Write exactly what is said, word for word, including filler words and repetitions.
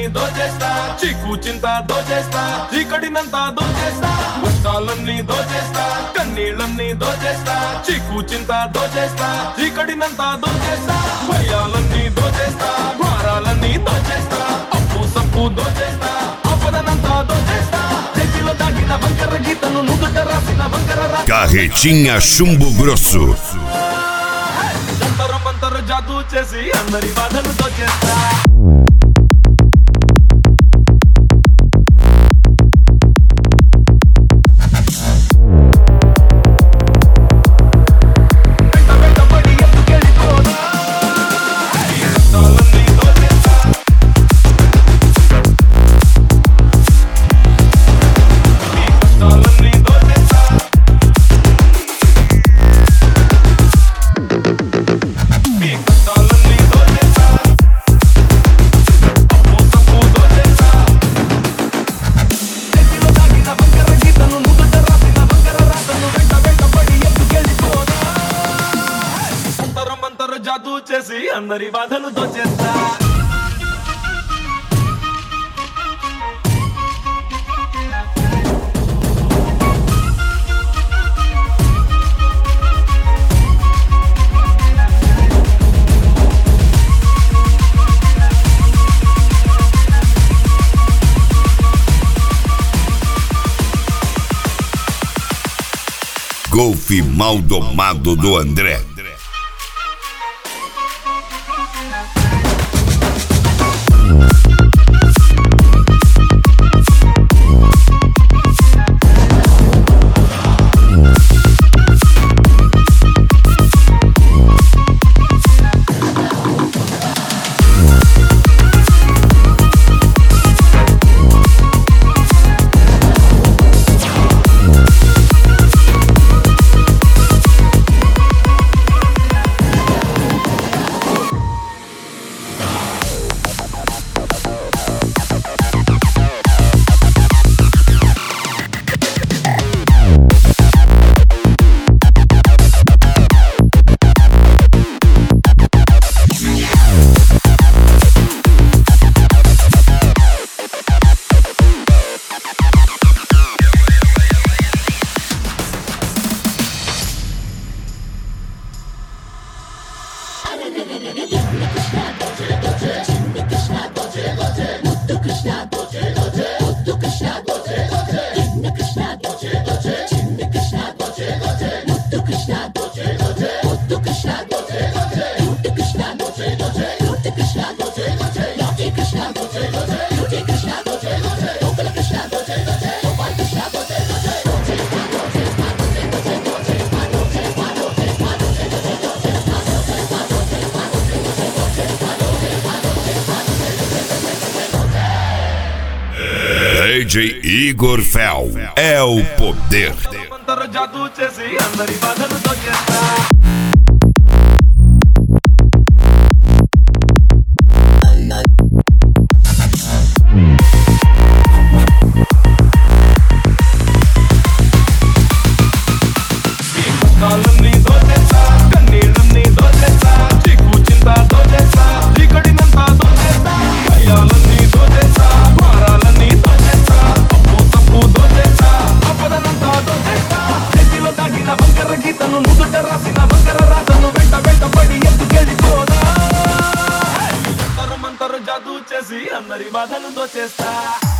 కష్టాలన్నీ దోచేస్తా, చీకు చింత దోచేస్తా, చీకటినంతా దోచేస్తా, కష్టాలన్నీ దోచేస్తా, కన్నీళ్ళన్నీ దోచేస్తా, చీకు చింత దోచేస్తా, చీకటినంతా దోచేస్తా, భయాలన్నీ దోచేస్తా, భారాలన్నీ దోచేస్తా, అప్పు సప్పు దోచేస్తా, ఆపదనంతా దోచేస్తా, చేతిలో దాగిన వంకర గీతను నుదుట రాసిన వంకర రా Carretinha Chumbo Grosso. జంతరు మంతరు జాదూ చేసి అందరి బాధలు దోచేస్తా. జాదూ చేసి అందరి బాధలు దోచేస్తా. Golfe mal domado do André. D J Igor Fel é o poder. మంతరు జాదూ చేసి అందరి బాధలు దోచేస్తా. కష్టాలన్నీ దోచేస్తా, కన్నీళ్ళన్నీ దోచేస్తా, చీకు చింత దోచేస్తా, చీకటినంతా దోచేస్తా, భయాలన్నీ దోచేస్తా, భారాలన్నీ దోచేస్తా, అప్పు సప్పు దోచేస్తా, ఆపదనంతా దోచేస్తా, చేతిలో దాగిన వంకర గీతను నుదుట రాసిన వంకర రాతను వెంట వెంట పడి ఎత్తుకెళ్ళిపోదా. జంతరు మంతరు జాదూ చేసి అందరి బాధలు దోచేస్తా.